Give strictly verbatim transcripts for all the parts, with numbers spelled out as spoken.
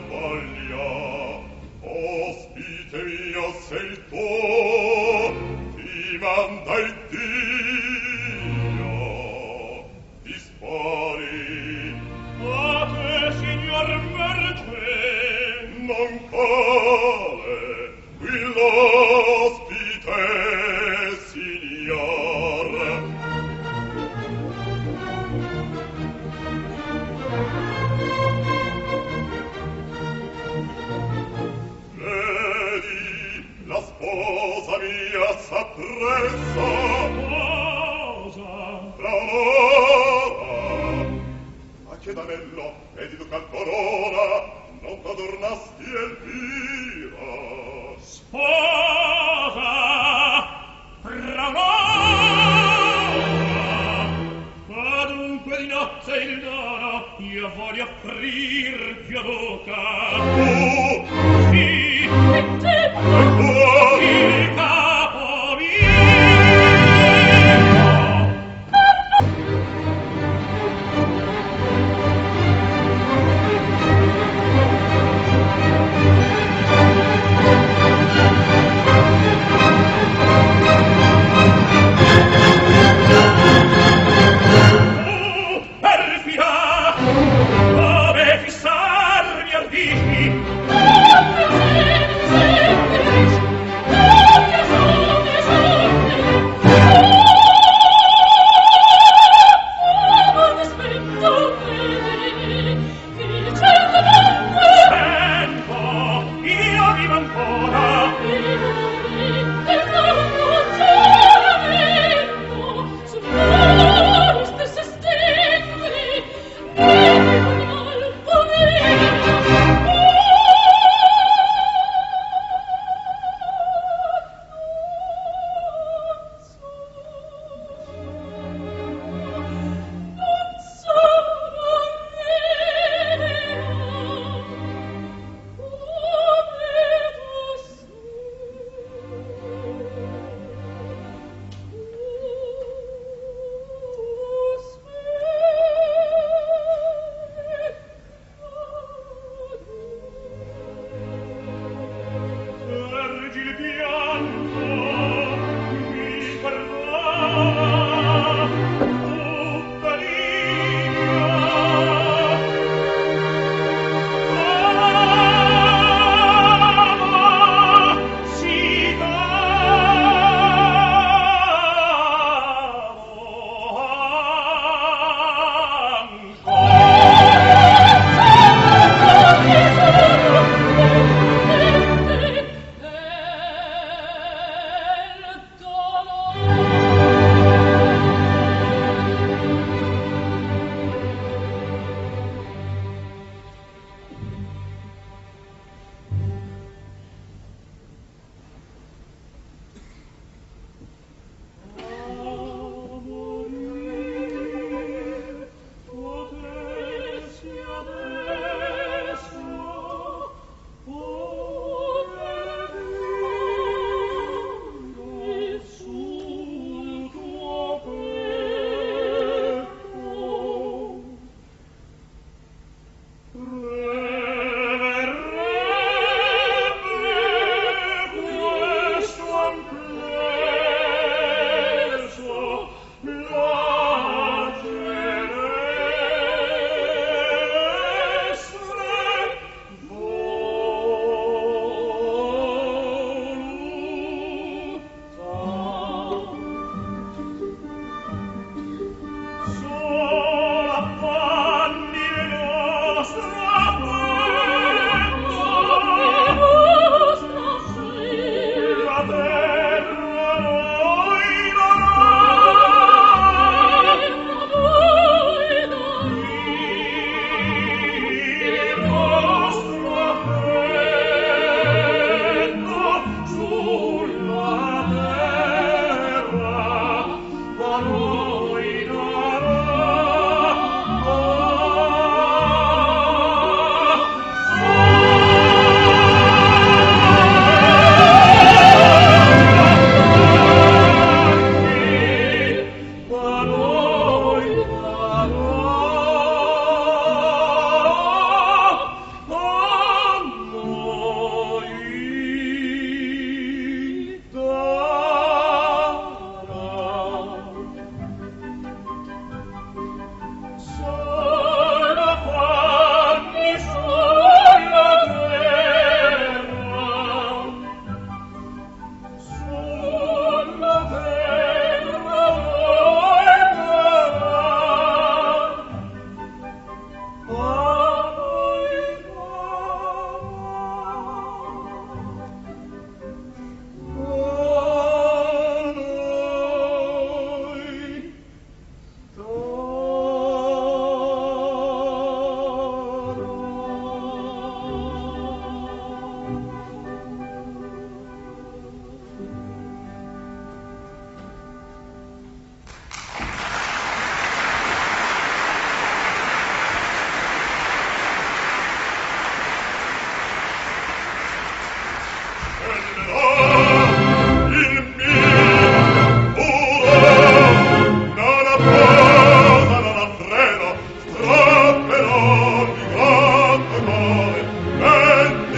voglia, ospite mio sei tu, ti manda il Dio, dispari. A te, signor Merce, non cale, qui l'ospite, signor. Vedi, la sposa mia s'appressa. Sposa? Fra l'ora, a che d'anello e di ducal corona non t'adornasti Elvira. Sposa? Fra l'ora? Ma dunque di nozze il dono io voglio offrir più bocca. Tu, Sì, e tu, il capo mio. Perfida, come fissarmi ardì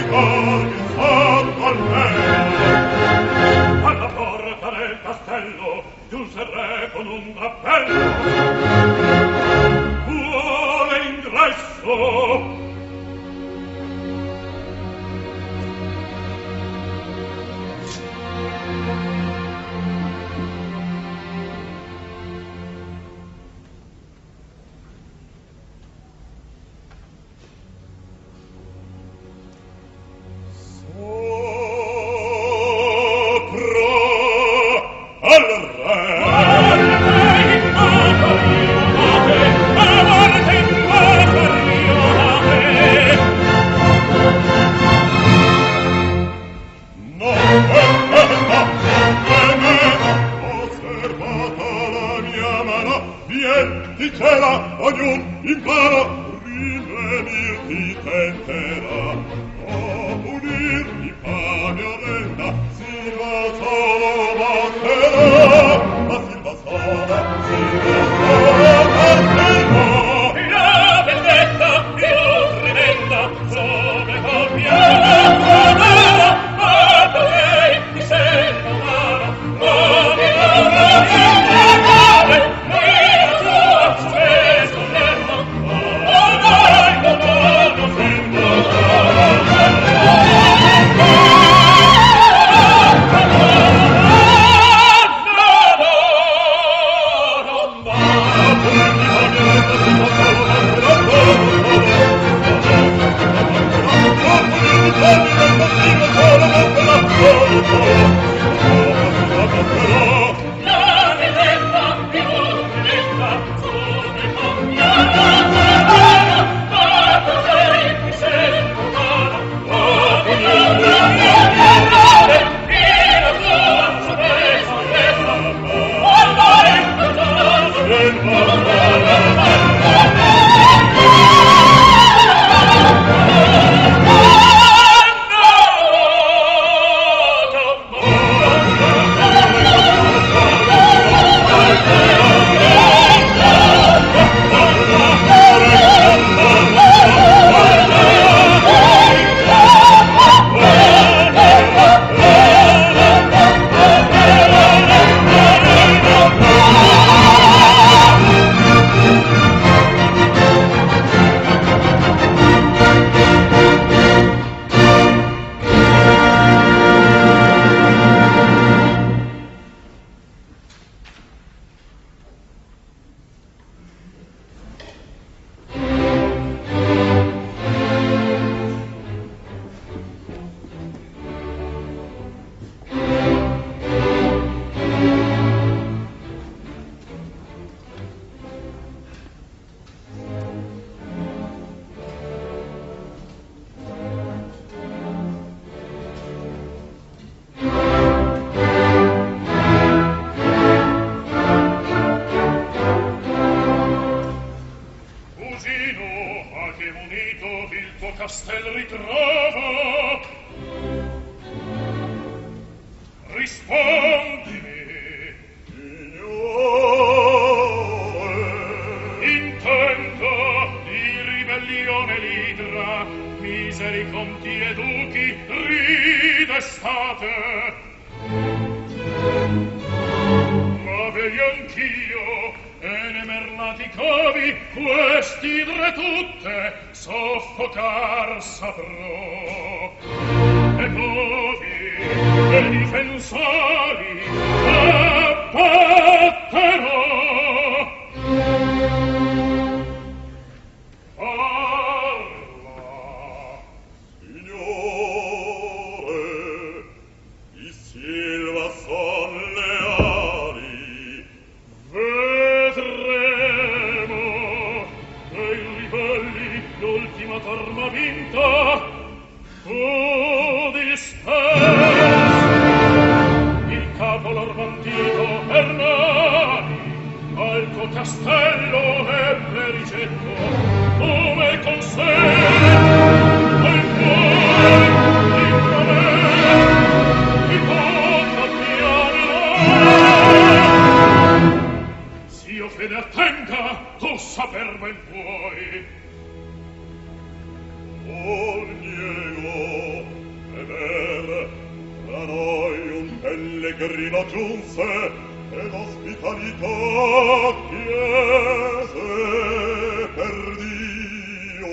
cor il santo almeno. Alla porta del castello giunse il re con un drappello. Vuole ingresso. Diceva ognun imparo rivenir ti tenterà o unir di pane o renda Silva solo batterà ma Silva sola Silva sola batterà la vendetta più tremenda sobre colpiera guarda guarda lei mi sembra umana ma mi dona l'importare pellegrino giunse ed ospitalità chiese per Dio.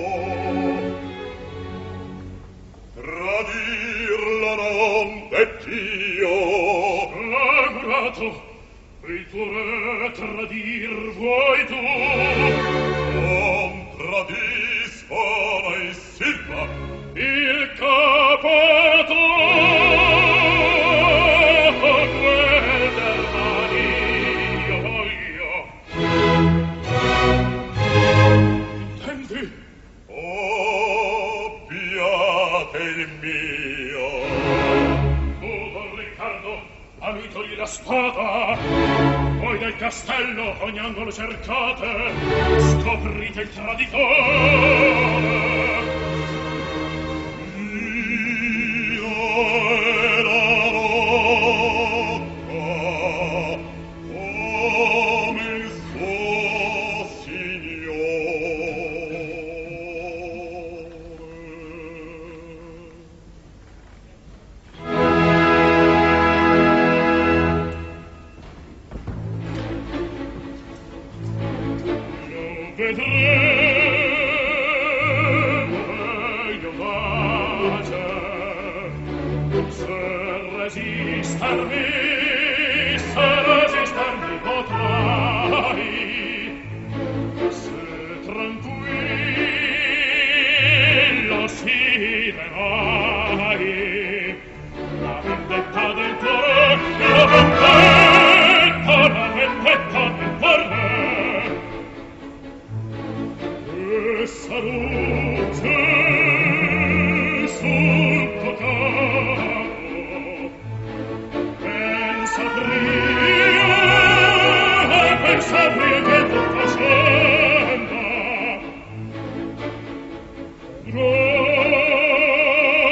Tradirla non dett'io. Augurato, il tuo re tradir vuoi tu? Non tradisco mai sirva Il capo tuo, quel del manio voglio. Intendi? Oh, piate il mio. Tu, Don Riccardo, a lui togli la spada. Voi del castello ogni angolo cercate, scoprite il traditore. Io e la rocca, come il suo signore. Non vedremo meglio pace, se resistarmi, se resistarmi potrai, se tranquillo siderai la vendetta del cuore, la vendetta, la vendetta del cuore. Essa luce sul tuo capo, pensa fria, pensa fria che tutto scenda.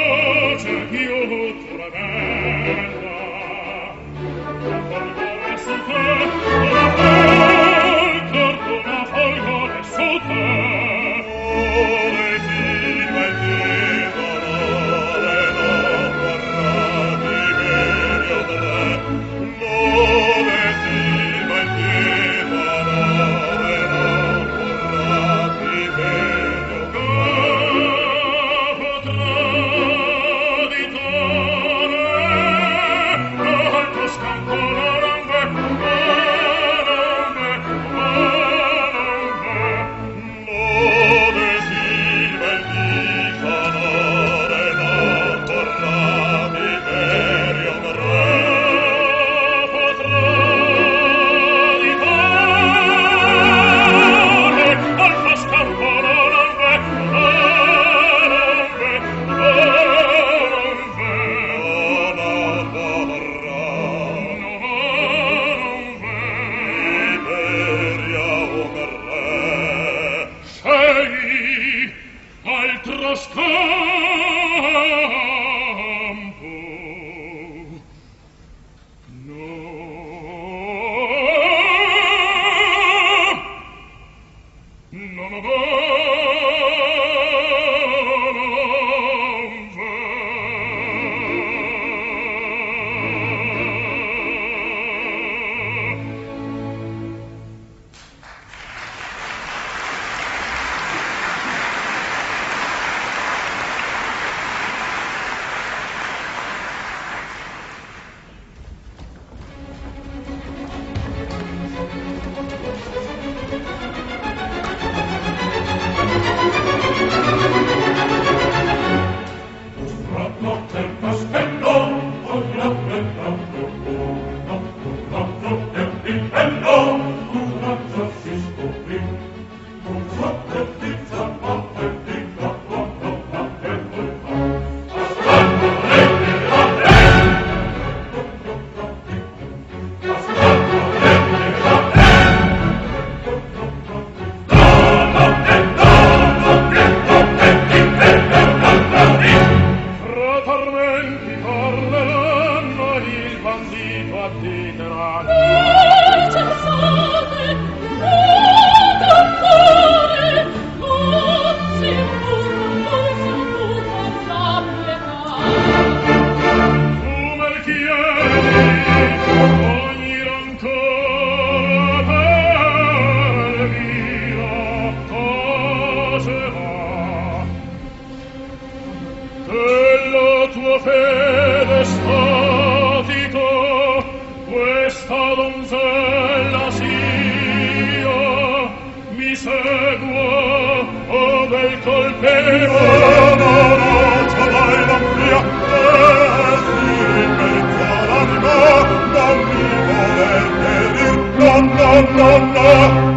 tua fede statico questa donzella sia, mi segua, o del colpevole. No, no, no, c'è mai la mia, e si pensa l'anima, non mi voler perir, no, no, no, no.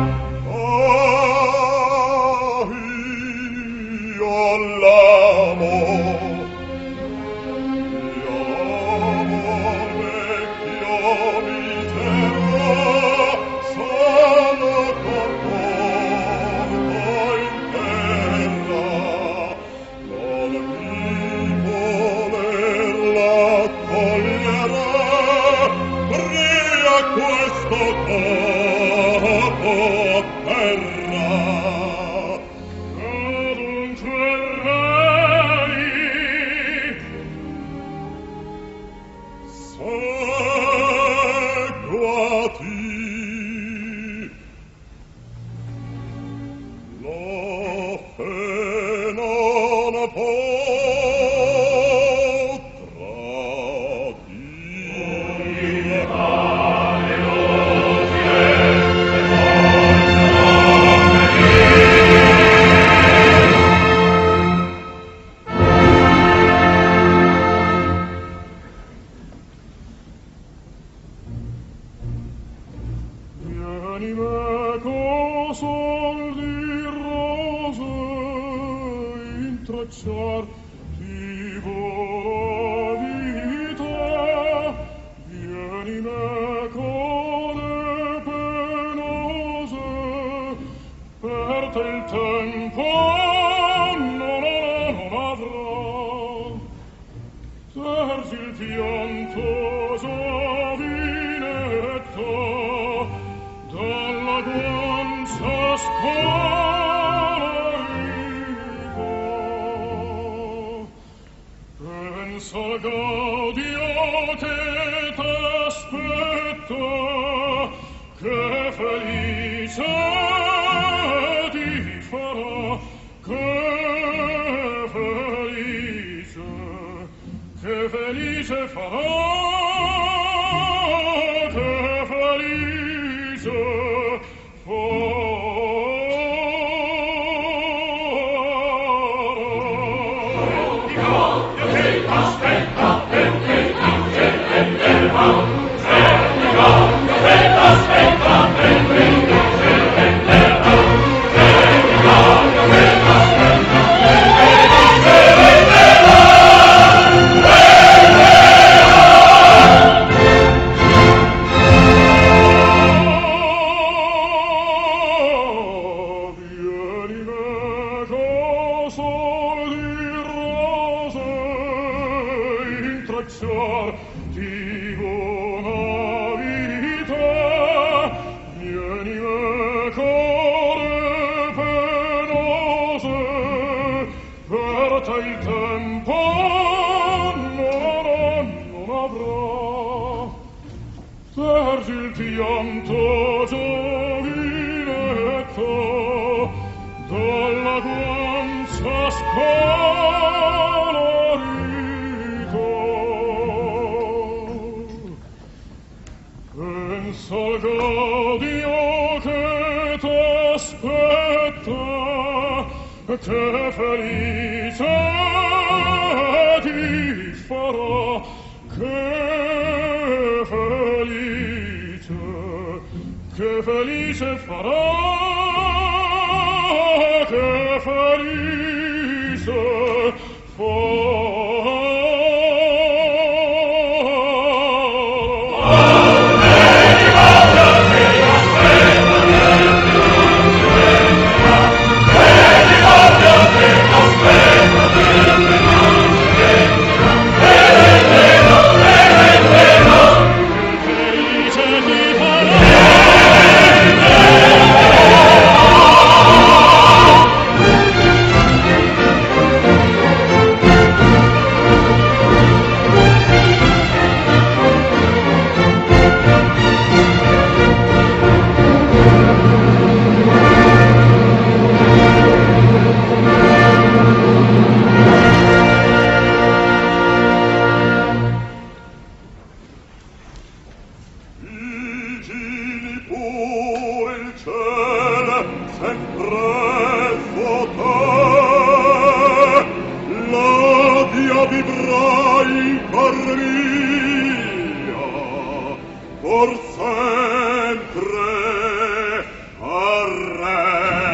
vivrà in cor mio por sempre a re.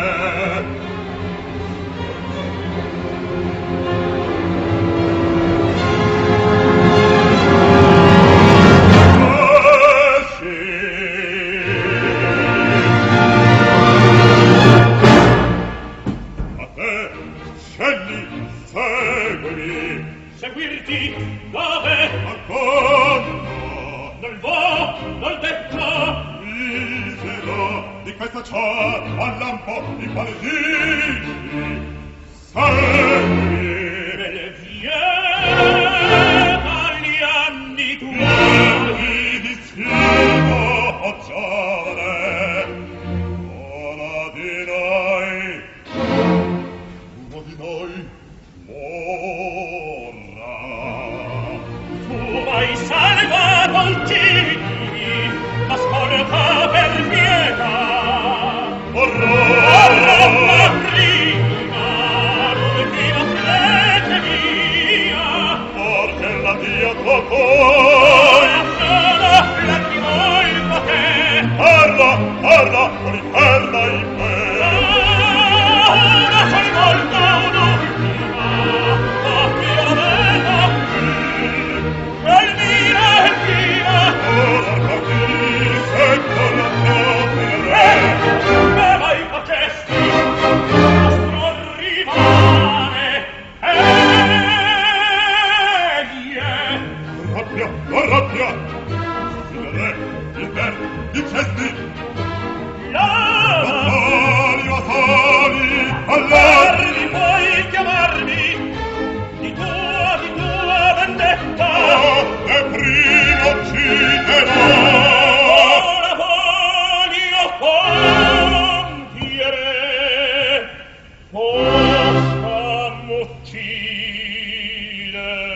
Seguirti dove? Ancora Non vo, non detto. visita di questa ciò al lampo di quale dici segui Belle vie agli anni tuoi. di disfino o giovane uno di noi uno di noi morrà. Tu vai salvato il cibi, ascolta per pietà. Morrà Morrà prima, l'ultima prete mia. perché la Dio tuo poi Non afflettimo il potere. parla, parla, riperda in me. Una sola volta, un'ultima, a Dio la vedo. Elvira, Elvira, Ora capisce con la propria re. me mai facesti, nostro rivale, egli è. Rabbia, la rabbia. Il re, il ver, i cesti, Lava, vasali, vasali, all'armi. parli, puoi chiamarmi, di tua, di tua vendetta. E prima ucciderò. Ora voglio compiere, possa uccidere.